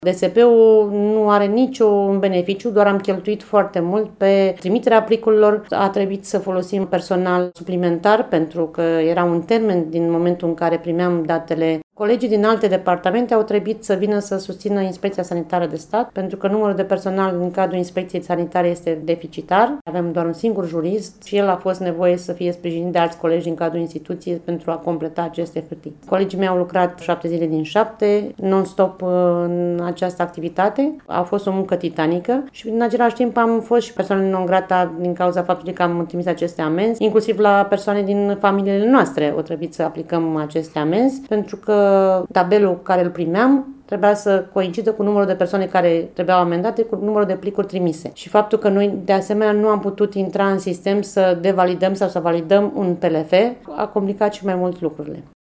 DSP-ul nu are niciun beneficiu, doar am cheltuit foarte mult pe trimiterea plicurilor. A trebuit să folosim personal suplimentar pentru că era un termen din momentul în care primeam datele. Colegii din alte departamente au trebuit să vină să susțină Inspecția Sanitară de Stat, pentru că numărul de personal în cadrul Inspecției Sanitare este deficitar. Avem doar un singur jurist și el a fost nevoie să fie sprijinit de alți colegi din cadrul instituției pentru a completa aceste hârtii. Colegii mei au lucrat 7 zile din 7, non-stop în această activitate. A fost o muncă titanică și în același timp am fost și persoane non grata din cauza faptului că am trimis aceste amenzi, inclusiv la persoane din familiile noastre. O trebuit să aplicăm aceste amenzi pentru că tabelul care îl primeam trebuia să coincidă cu numărul de persoane care trebuiau amendate cu numărul de plicuri trimise. Și faptul că noi, de asemenea, nu am putut intra în sistem să devalidăm sau să validăm un PLF a complicat și mai mult lucrurile.